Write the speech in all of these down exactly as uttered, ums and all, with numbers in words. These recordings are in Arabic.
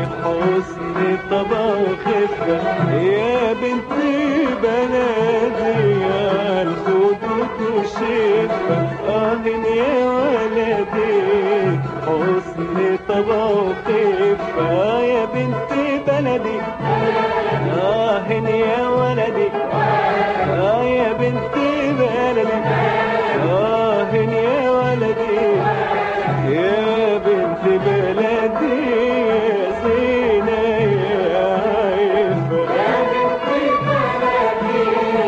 حسن طبع خفة يا بنت بلدي يا الخدود والشفة آه يا ولدي حسن طبع خفة يا بنت بلدي آه يا ولدي آه يا بنت بلدي آه يا ولدي يا بنت بلدي يا زينة يا عيفة يا بنت بلدي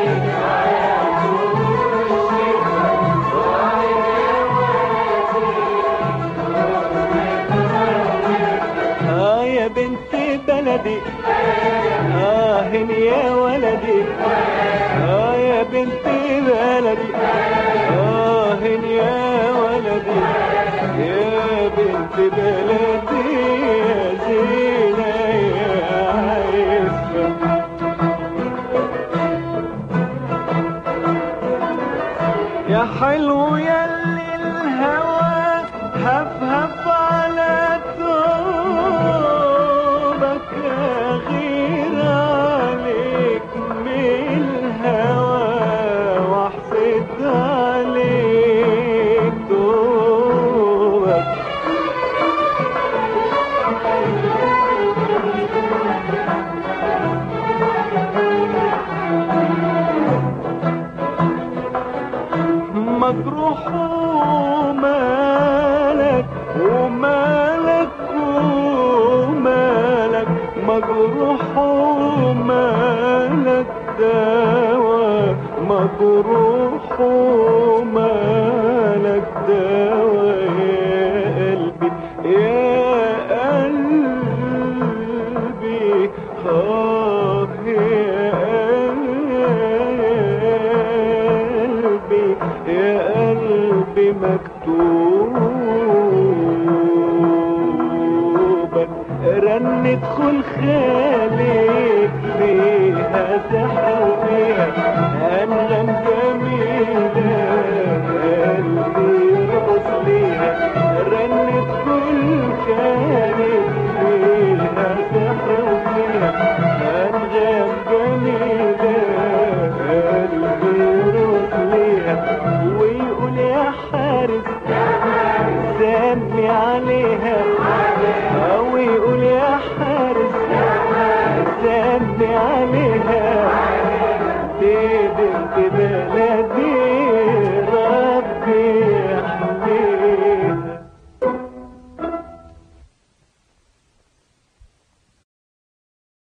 آه يا بنت بلدي آه يا ولدي آه يا بنت بلدي آه يا ولدي يا بنت بلدي يا زينة يا عفة يا حلو ياللي الهوى هف هف على ثوبك غير عليك من الهوى واحسد عليك توبك مجروح ومالك ومالك ومالك مجروح ومالك دوا مجروح ومالك دوا يا قلبي يا قلبي آه يا قلبي يا قلبي مكتوبك رن ادخل خالك فيها تحويها أنغم جميل